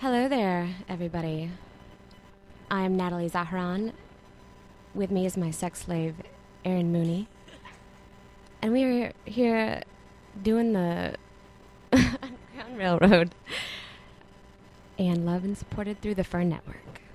Hello there, everybody. I'm Natalie Zaharan. With me is my sex slave, Erin Mooney. And we are here doing the Underground Railroad and love and supported through the Fern Network.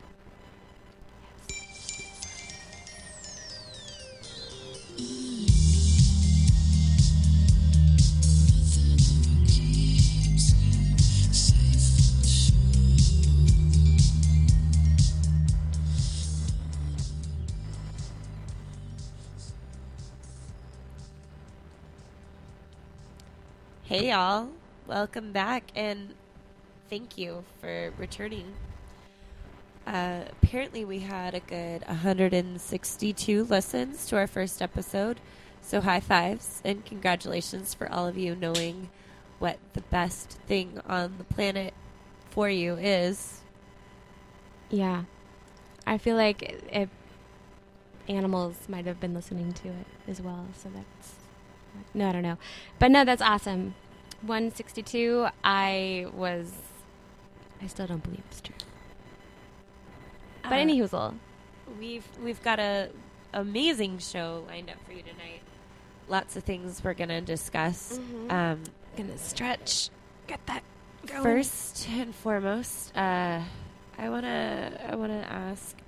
Hey y'all, welcome back and thank you for returning. Apparently we had a good 162 listens to our first episode, so high fives and congratulations for all of you knowing what the best thing on the planet for you is. Yeah. I feel like animals might have been listening to it as well, so that's... No, I don't know. But no, that's awesome. 162, I still don't believe it's true. But anyhoozle. We've got a amazing show lined up for you tonight. Lots of things we're gonna discuss. Mm-hmm. Gonna stretch. Get that going. First and foremost, I wanna ask,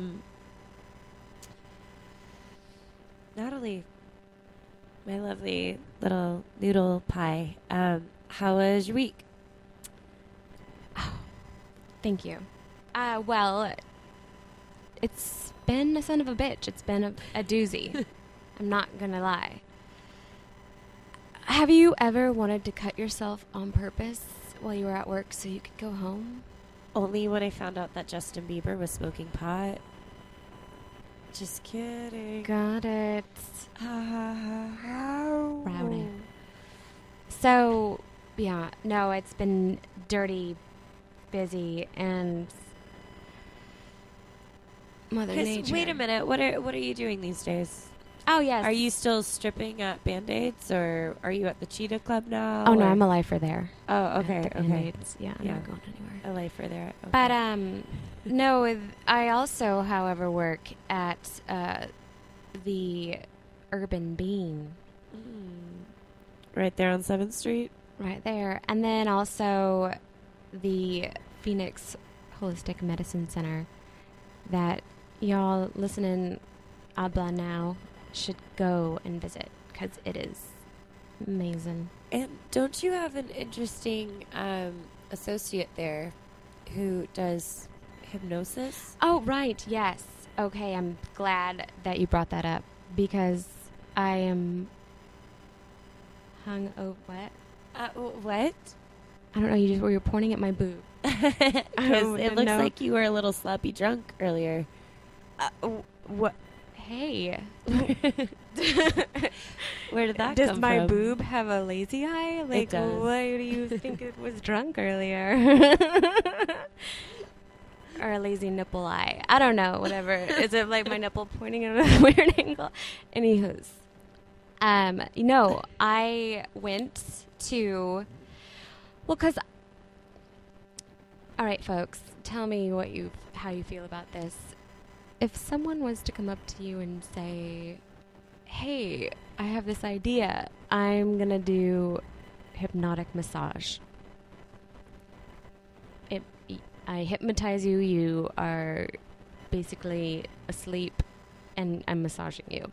Natalie, my lovely little noodle pie. How was your week? Oh, thank you. Well, it's been a son of a bitch. It's been a doozy. I'm not gonna lie. Have you ever wanted to cut yourself on purpose while you were at work so you could go home? Only when I found out that Justin Bieber was smoking pot. Just kidding. Got it. How? Rowdy. So, yeah, no, it's been dirty, busy, and Mother Nature. Wait a minute. What are you doing these days? Oh, yes. Are you still stripping at Band-Aids, or are you at the Cheetah Club now? Oh, no, I'm a lifer there. Oh, okay, At the okay. Band-Aids. Yeah, I'm not going anywhere. A lifer there. Okay. But, no, I also, however, work at the Urban Bean. Right there on 7th Street? Right there. And then also the Phoenix Holistic Medicine Center that y'all listening Abla now should go and visit because it is amazing. And don't you have an interesting associate there who does hypnosis? Oh, right. Yes. Okay. I'm glad that you brought that up because I am hung over. What? What? I don't know. You were pointing at my boob. Because it looks like you were a little sloppy drunk earlier. What? Hey. Where did that come from? Does my boob have a lazy eye? Like, it does. Why do you think it was drunk earlier? Or a lazy nipple eye? I don't know. Whatever. Is it like my nipple pointing at a weird angle? Anywho's. I went to... Well, because... All right, folks. Tell me how you feel about this. If someone was to come up to you and say, hey, I have this idea. I'm going to do hypnotic massage. I hypnotize you. You are basically asleep, and I'm massaging you.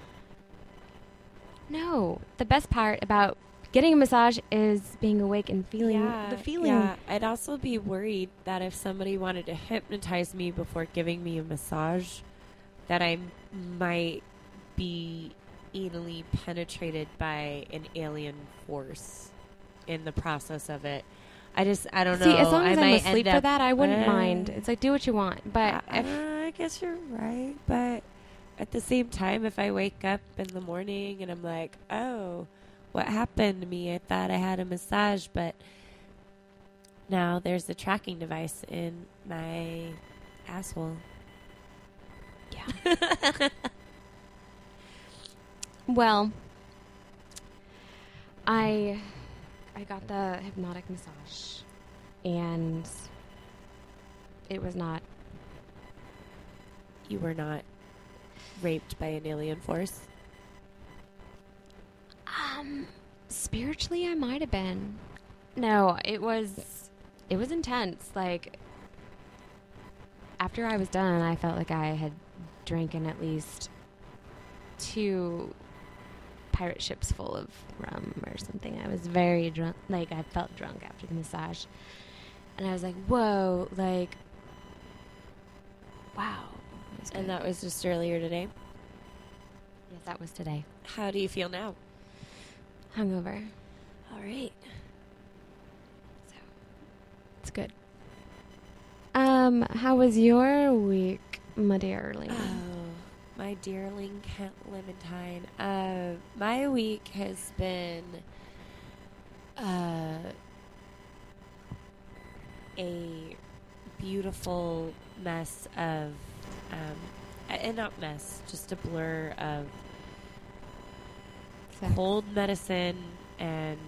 No. The best part about getting a massage is being awake and feeling the feeling. Yeah, I'd also be worried that if somebody wanted to hypnotize me before giving me a massage, that I might be anally penetrated by an alien force in the process of it. I don't know. See, as long as I'm might asleep end for up- that, I wouldn't mind. It's like, do what you want. But I guess you're right. But at the same time, if I wake up in the morning and I'm like, oh, what happened to me? I thought I had a massage, but now there's a tracking device in my asshole. yeah. Well, I got the hypnotic massage, and it was not. You were not raped by an alien force? Spiritually, I might have been. No, it was intense. Like, after I was done, I felt like I had drinking at least 2 pirate ships full of rum or something. I was very drunk. Like, I felt drunk after the massage. And I was like, whoa, like, wow. And that was just earlier today? Yes, that was today. How do you feel now? Hungover. All right. So, it's good. How was your week, my dearling? Oh, my dearling Clementine. My week has been a beautiful mess of, not mess, just a blur of cold medicine and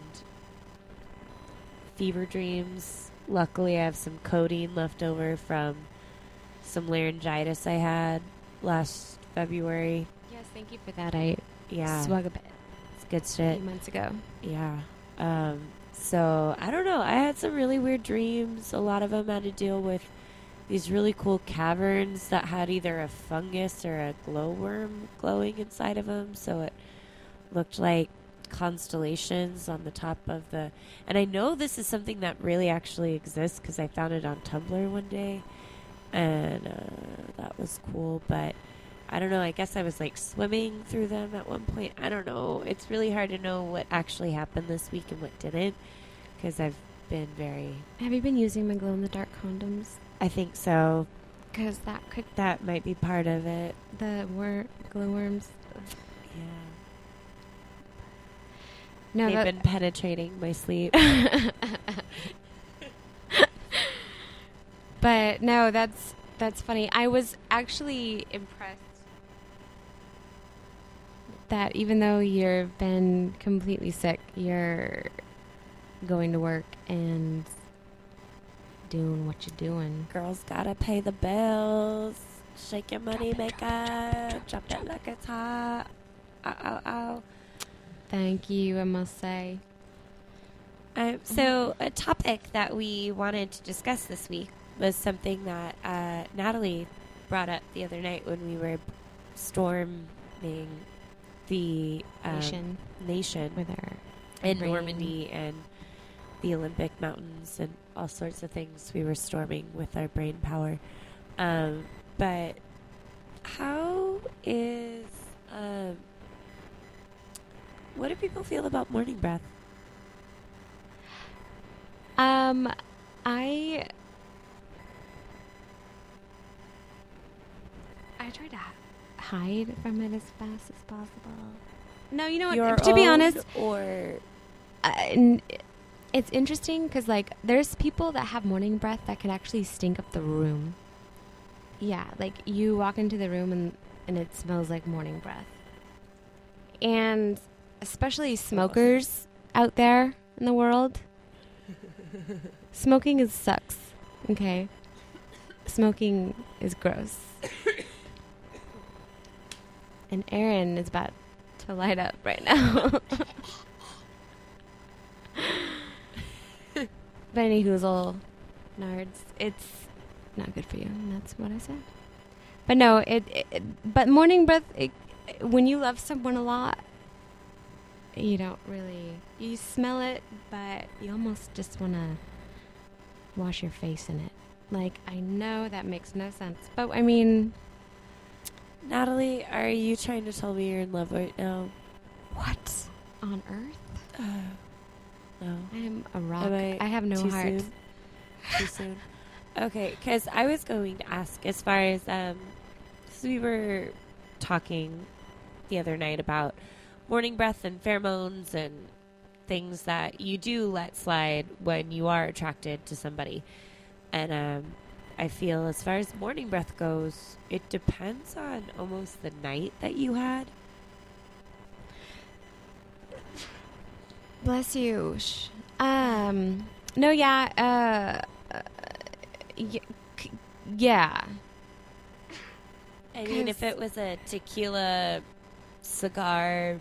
fever dreams. Luckily, I have some codeine left over from some laryngitis I had last February. Yes, thank you for that. I swug a bit. It's good A shit. few months ago. Yeah. So, I don't know. I had some really weird dreams. A lot of them had to deal with these really cool caverns that had either a fungus or a glowworm glowing inside of them. So it looked like constellations on the top of the... And I know this is something that really actually exists because I found it on Tumblr one day. And that was cool. But I don't know. I guess I was like swimming through them at one point. I don't know. It's really hard to know what actually happened this week and what didn't because I've been very... Have you been using my glow-in-the-dark condoms? I think so. Because That might be part of it. the glowworms. Yeah. No, They've been penetrating my sleep. But no, that's funny. I was actually impressed that even though you've been completely sick, you're going to work and doing what you're doing. Girls gotta pay the bills. Shake your money, make up. Drop it like it's hot. Ow, ow, ow. Thank you, I must say. So a topic that we wanted to discuss this week was something that Natalie brought up the other night when we were storming the nation With our in brain. Normandy and the Olympic Mountains and all sorts of things we were storming with our brain power. But how is... what do people feel about morning breath? I try to hide from it as fast as possible. No, you know Your what? To be own honest, or it's interesting because like there's people that have morning breath that can actually stink up the room. Yeah, like you walk into the room and it smells like morning breath. And especially smokers out there in the world. Smoking sucks. Okay. Smoking is gross. And Aaron is about to light up right now. But any hoozle, nards, it's not good for you. And that's what I said. But no, but morning breath, when you love someone a lot, you don't really, you smell it, but you almost just want to wash your face in it. Like, I know that makes no sense, but I mean... Natalie, are you trying to tell me you're in love right now? What on earth? No. I am a rock. I I have no too heart. soon? Too soon? Okay, because I was going to ask as far as, so we were talking the other night about morning breath and pheromones and things that you do let slide when you are attracted to somebody. And I feel as far as morning breath goes, it depends on almost the night that you had. Bless you. No, yeah. Yeah. I mean, if it was a tequila cigar,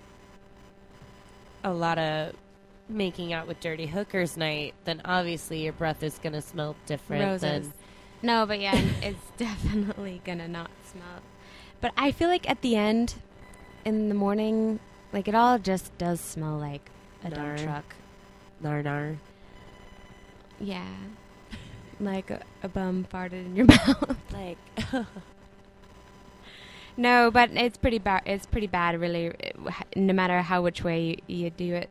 a lot of making out with dirty hookers night, then obviously your breath is going to smell different Roses. than... No, but yeah, it's definitely gonna not smell. But I feel like at the end, in the morning, like it all just does smell like a dump truck. Nar. Yeah. Like a bum farted in your mouth. Like... No, but it's pretty bad. It's pretty bad, really. No matter which way you do it,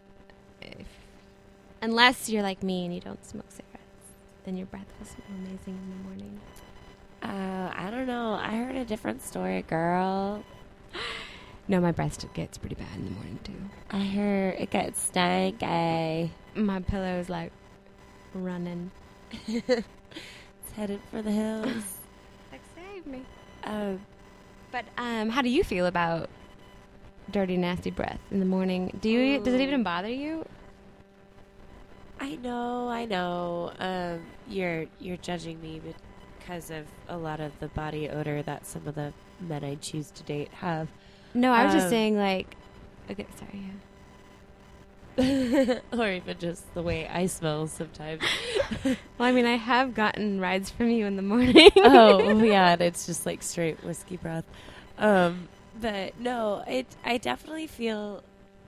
unless you're like me and you don't smoke cigarettes, then your breath will smell amazing in the morning. I don't know. I heard a different story, girl. No, my breath gets pretty bad in the morning too. I heard it gets stanky. My pillow's like running. It's headed for the hills. Like, save me. But how do you feel about dirty, nasty breath in the morning? Does it even bother you? I know. You're judging me because of a lot of the body odor that some of the men I choose to date have. No, I was just saying, like, okay, sorry, yeah. Or even just the way I smell sometimes. Well, I mean, I have gotten rides from you in the morning. Oh, yeah, and it's just like straight whiskey breath. But no, I definitely feel...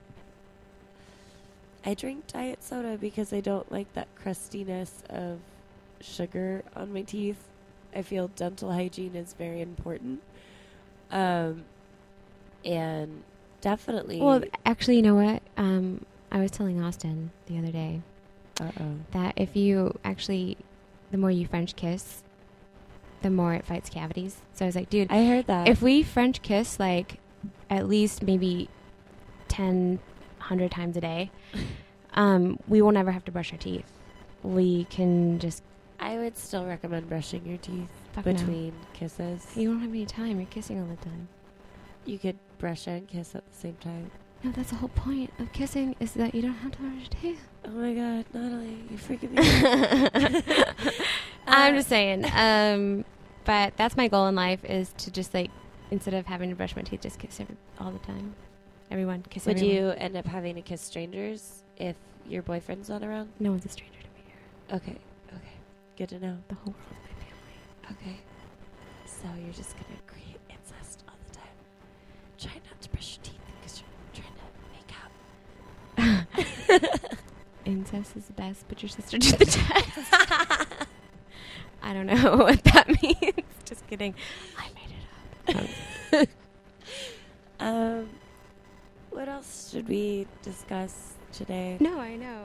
I drink diet soda because I don't like that crustiness of sugar on my teeth. I feel dental hygiene is very important. And definitely... Well, actually, you know what? I was telling Austin the other day that if you actually, the more you French kiss, the more it fights cavities. So I was like, dude, I heard that. If we French kiss like at least maybe 100 times a day, we will never have to brush our teeth. We can just... I would still recommend brushing your teeth between kisses. You don't have any time. You're kissing all the time. You could brush and kiss at the same time. No, that's the whole point of kissing is that you don't have to brush your teeth. Oh my God, Natalie, you're freaking me out. I'm just saying. But that's my goal in life is to just like, instead of having to brush my teeth, just kiss all the time. Everyone, kiss Would everyone. you end up having to kiss strangers if your boyfriend's not around? No one's a stranger to me here. Okay. Good to know. The whole world is my family. Okay. So you're just going to create incest all the time. Try not to brush your teeth because you're trying to make out. Incest is the best. Put your sister to the test. I don't know what that means. Just kidding. I made it up. What else should we discuss today? No, I know.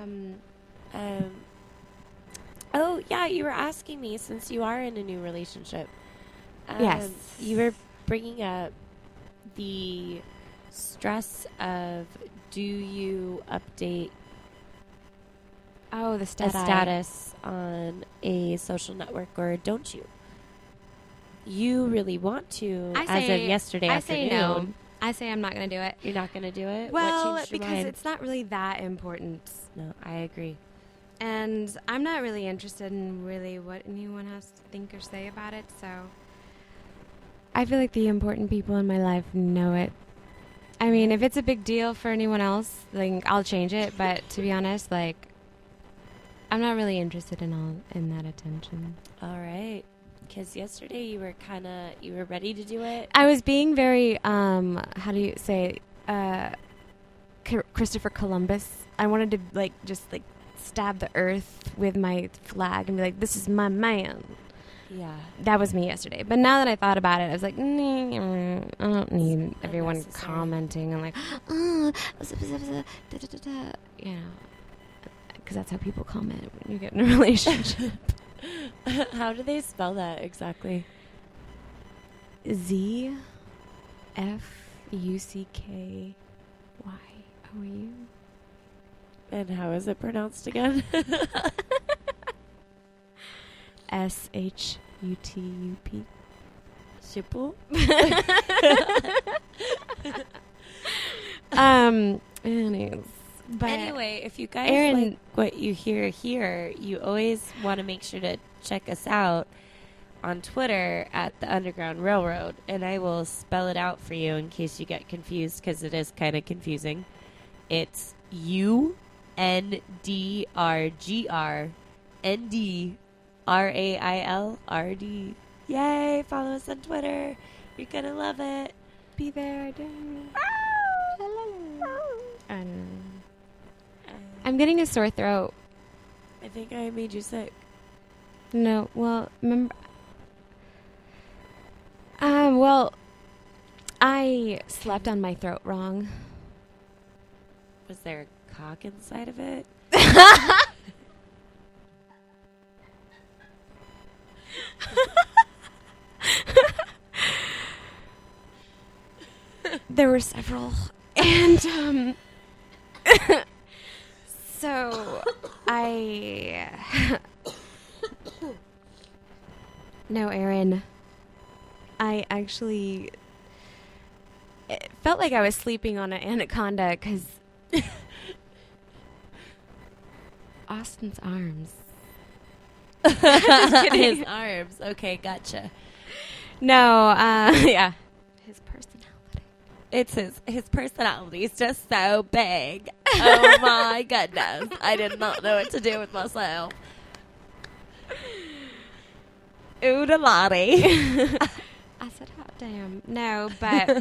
Oh, yeah, you were asking me, since you are in a new relationship. Yes. You were bringing up the stress of, do you update the a status on a social network or don't you? You really want to, as of yesterday afternoon. I say no. I say I'm not going to do it. You're not going to do it? Well, what changed your because mind? it's not really that important. No, I agree. And I'm not really interested in really what anyone has to think or say about it, so I feel like the important people in my life know it. I mean, if it's a big deal for anyone else, like, I'll change it, but to be honest, like, I'm not really interested in that attention. All right. Because yesterday you were ready to do it. I was being very, how do you say, Christopher Columbus. I wanted to, like, just, like, stab the earth with my flag and be like, this is my man. Yeah. That was me yesterday. But now that I thought about it, I was like, I don't need everyone commenting and like, you know, because that's how people comment when you get in a relationship. How do they spell that exactly? ZFUCKYOU. And how is it pronounced again? SHUTUP. Shipple? Anyways. But anyway, if you guys Aaron, like what you hear here, you always want to make sure to check us out on Twitter at the Underground Railroad, and I will spell it out for you in case you get confused, because it is kind of confusing. It's UNDRGRNDRAILRD. Yay! Follow us on Twitter. You're gonna love it. Be there. Hello. I'm getting a sore throat. I think I made you sick. No, well, remember. Well, I slept on my throat wrong. Was there a cock inside of it? There were several. And, so No, Erin. I actually... It felt like I was sleeping on an anaconda because... Austin's arms. His arms. Okay, gotcha. No, yeah. His personality. It's his personality is just so big. Oh my goodness. I did not know what to do with myself. Oodalati. I said, hot damn. No, but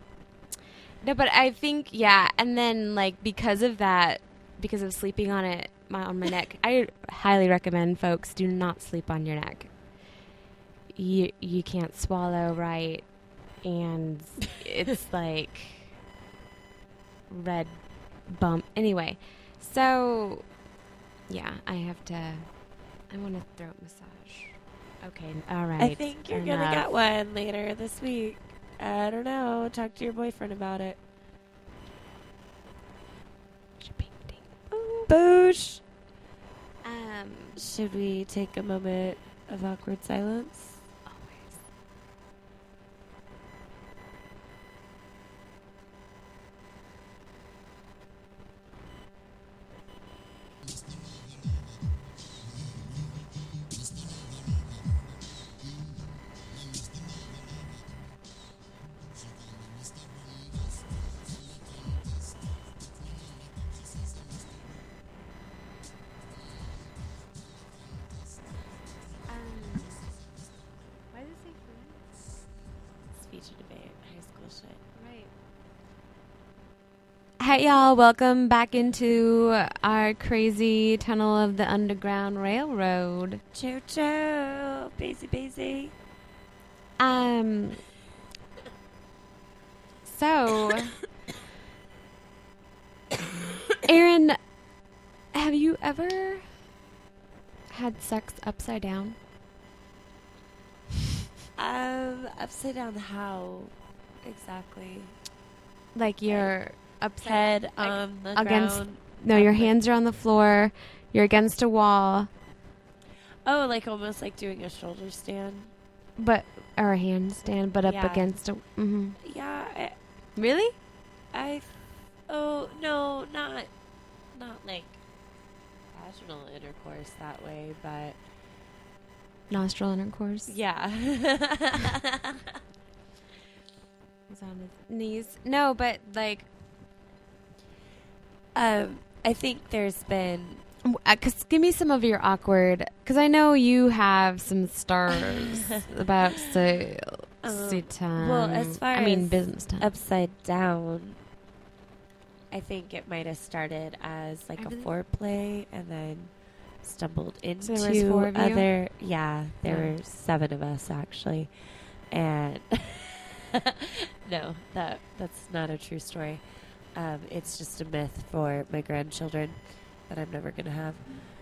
I think, yeah. And then, like, because of that, because of sleeping on it, on my neck, I highly recommend folks do not sleep on your neck. You can't swallow right, and it's like red bump. Anyway, so yeah, I want a throat massage. Okay, all right. I think you're going to get one later this week. I don't know. Talk to your boyfriend about it. Boosh. Should we take a moment of awkward silence? Always. Why does it say friends? Speech and debate, high school shit. Right. Hey, y'all. Welcome back into our crazy tunnel of the Underground Railroad. Choo choo. Busy. So, Erin, have you ever had sex upside down? Upside down how exactly? Like you're upside Head on the against ground. No, your hands are on the floor. You're against a wall, Oh, like almost like doing a shoulder stand. or a handstand, but up Yeah. against a. Mm-hmm. Yeah, Really? oh no, not like vaginal intercourse that way, but Nostril intercourse. yeah. He's on his knees. No, but like, I think there's been cause give me some of your awkward. Cause I know you have some stars about sexy time. well, as far I mean as business time. upside down, I think it might have started as like Everything? a foreplay and then stumbled into there was 4 of you? other. Yeah, there Yeah. were 7 of us actually, and no, that's not a true story. It's just a myth for my grandchildren that I'm never gonna have.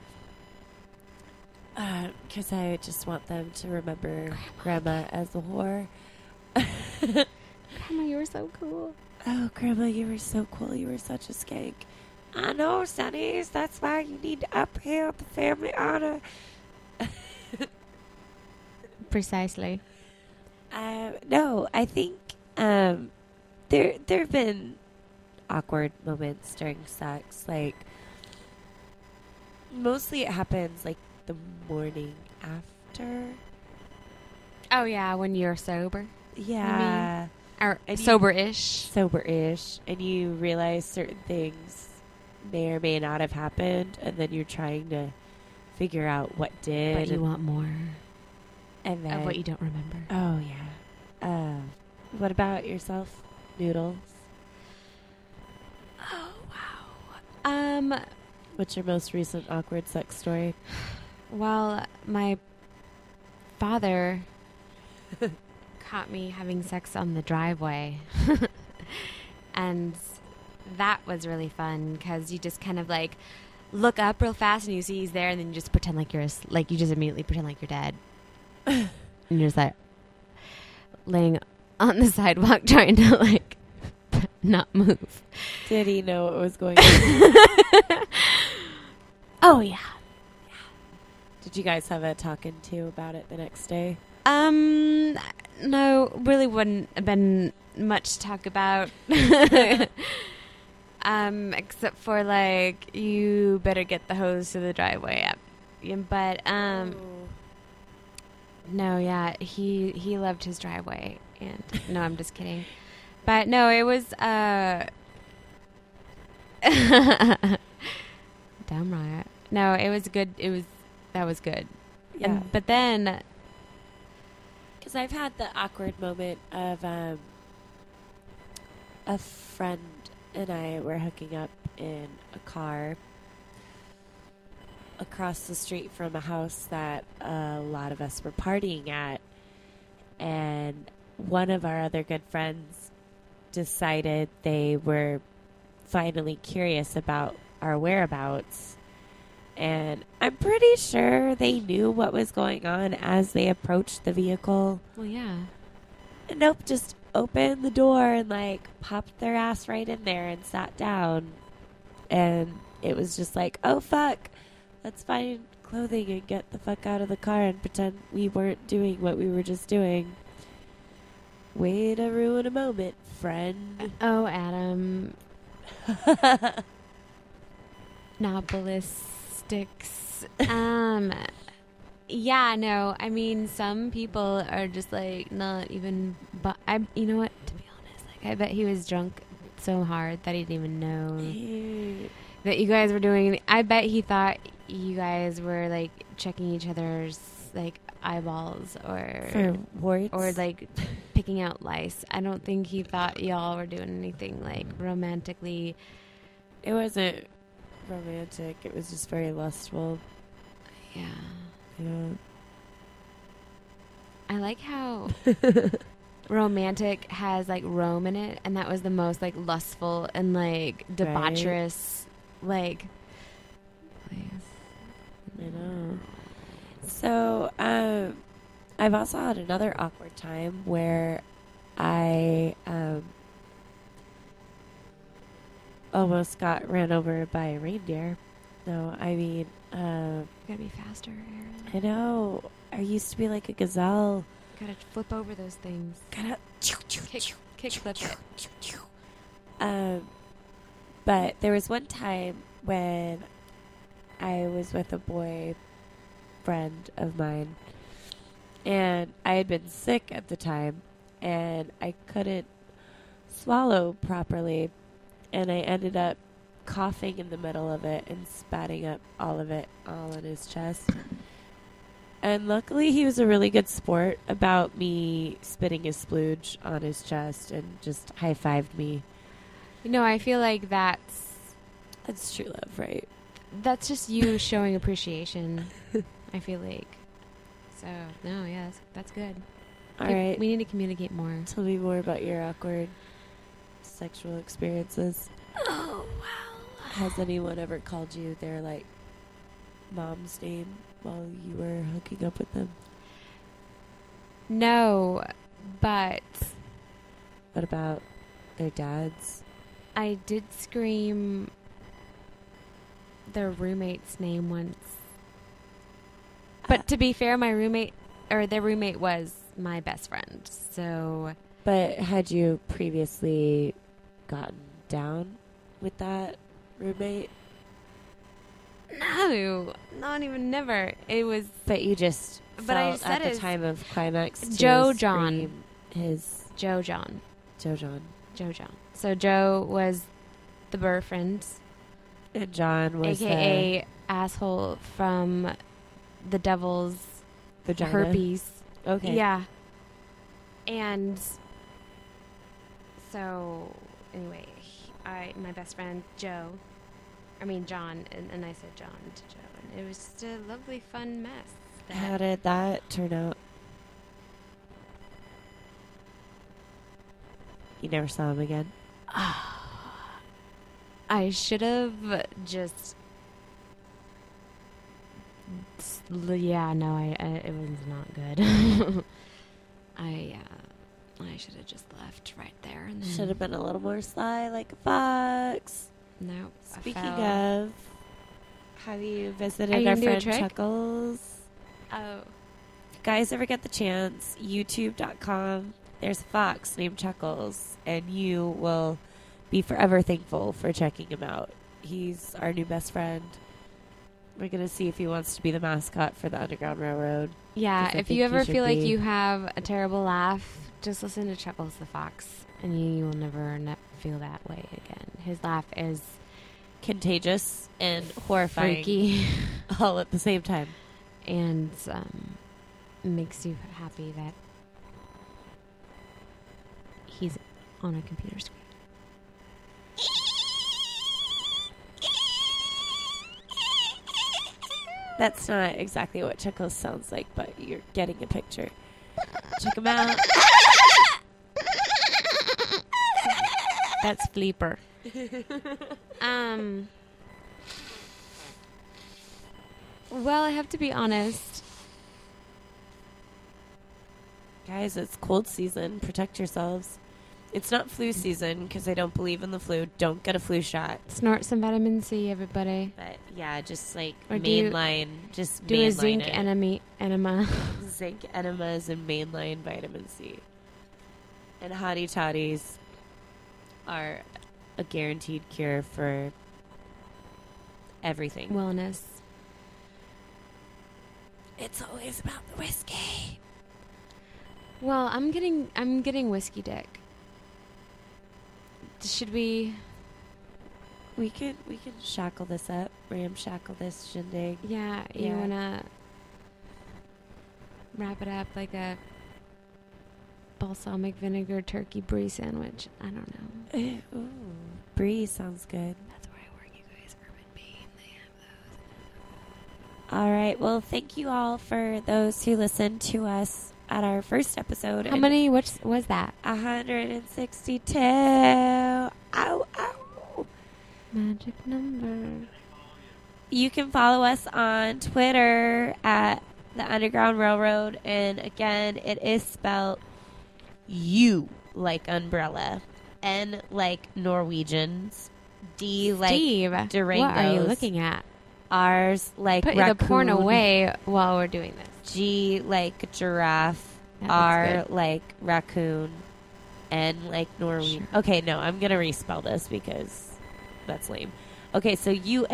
Because I just want them to remember Grandma as a whore. Grandma, you were so cool. Oh, Grandma, you were so cool. You were such a skank. I know, Sonnies. That's why you need to uphold the family honor. Precisely. No, I think there have been awkward moments during sex. Like, mostly it happens like the morning after. Oh, yeah, when you're sober. Yeah. Or And you- sober-ish. Sober-ish. And you realize certain things may or may not have happened. And then you're trying to figure out what did. But you want more and then, of what you don't remember. Oh, yeah. What about yourself, Noodles? Oh, wow. What's your most recent awkward sex story? Well, my father caught me having sex on the driveway. And that was really fun because you just kind of like look up real fast and you see he's there, and then you just pretend like you just immediately pretend like you're dead. And you're just like laying on the sidewalk trying to like not move. Did he know what was going on? Oh, yeah. Did you guys have a talking to about it the next day? No, really wouldn't have been much to talk about. Except for like, you better get the hose to the driveway up. But, no, yeah, he loved his driveway, and no, I'm just kidding. But no, it was, damn right. No, it was good. That was good. Yeah. But then, Because I've had the awkward moment of a friend and I were hooking up in a car across the street from a house that a lot of us were partying at. And one of our other good friends decided they were finally curious about our whereabouts. And I'm pretty sure they knew what was going on as they approached the vehicle. well, yeah. Nope, just opened the door and like popped their ass right in there and sat down. And it was just like, oh fuck, let's find clothing and get the fuck out of the car and pretend we weren't doing what we were just doing. Way to ruin a moment, friend. Oh, Adam. Not ballistics. Yeah, no. I mean, some people are just like not even. But you know what? To be honest, like I bet he was drunk so hard that he didn't even know that you guys were doing. I bet he thought you guys were like checking each other's like eyeballs For warts? or like picking out lice. I don't think he thought y'all were doing anything like romantically. It wasn't romantic. It was just very lustful. Yeah. Yeah. I like how romantic has like Rome in it, and that was the most like lustful and like debaucherous like place. I know. So, I've also had another awkward time where I almost got ran over by a reindeer. No, I mean, You gotta be faster, Aaron. I know. I used to be like a gazelle. Gotta flip over those things. Gotta Kick flip it. But there was one time when I was with a boy friend of mine, and I had been sick at the time, and I couldn't swallow properly, and I ended up coughing in the middle of it and spatting up all of it all in his chest. And luckily he was a really good sport about me spitting his splooge on his chest and just high-fived me. You know, I feel like that's That's true love, right? that's just you showing appreciation. I feel like. So no, yeah, that's good. All right. We need to communicate more. Tell me more about your awkward sexual experiences. Oh wow. Has anyone ever called you their, like, mom's name while you were hooking up with them? No, but What about their dads? I did scream their roommate's name once. But to be fair, their roommate was my best friend. So, But had you previously gotten down with that roommate? no, not even never. It was But you just But I felt said at the his- time of climax. to Joe John. scream His Joe John. Joe John. Joe John. So Joe was the boyfriend, And John was aka asshole from the devil's the vagina. herpes. Okay. Yeah. And so anyway, my best friend John, and I said John to Joe, and it was just a lovely, fun mess. How did that turn out? You never saw him again? I should have just. Yeah, no, it was not good. I should have just left right there. And then Should have been a little more sly, like a fox. No. Speaking of, have you Are visited you our gonna do a friend trick? Chuckles? Oh. If you guys ever get the chance, youtube.com, there's a fox named Chuckles, and you will be forever thankful for checking him out. He's our new best friend. We're going to see if he wants to be the mascot for the Underground Railroad. Yeah, 'Cause I if think you you ever should feel like be. you have a terrible laugh, just listen to Chuckles the Fox, and you will never feel that way again. His laugh is Contagious and horrifying freaky all at the same time. and makes you happy that he's on a computer screen. That's not exactly what Chuckles sounds like, but you're getting a picture. Check him out. That's Fleeper. Well, I have to be honest. Guys, it's cold season. Protect yourselves. It's not flu season because I don't believe in the flu. Don't get a flu shot. Snort some vitamin C, everybody. But yeah, just like Or do you mainline. Just Do mainline a zinc it. enema. Zinc enemas and mainline vitamin C. And hottie toddies are a guaranteed cure for everything. Wellness. It's always about the whiskey. Well, I'm getting whiskey dick. Should we? We can shackle this up, ramshackle this shindig. Yeah, you Yeah. wanna wrap it up like a balsamic vinegar turkey brie sandwich? I don't know. Ooh, brie sounds good. That's where I work, you guys. Urban Bean, they have those. All right. Well, thank you all for those who listened to us at our first episode. How many? Which was that? 162. Ow, ow. Magic number. You can follow us on Twitter at the Underground Railroad, and again, it is spelled U like umbrella, N like Norwegians, D like Steve, what are you Durangos. looking at? R's like Put raccoon, the porn away while we're doing this. G like giraffe, That looks R good. like raccoon, N like Norwegian. Sure. Okay, no, I'm gonna respell this because that's lame. Okay, so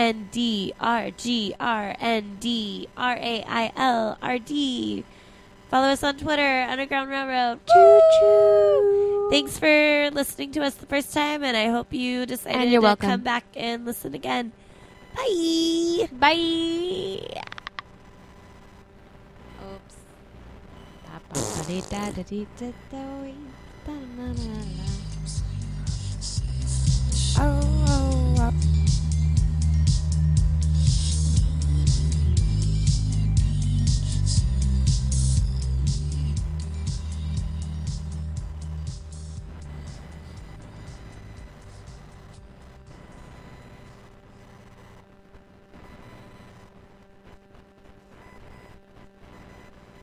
UNDRGRNDRAILRD. Follow us on Twitter, Underground Railroad. Choo choo. Thanks for listening to us the first time, and I hope you decided And you're to welcome. come back and listen again. Bye. Bye. Oops.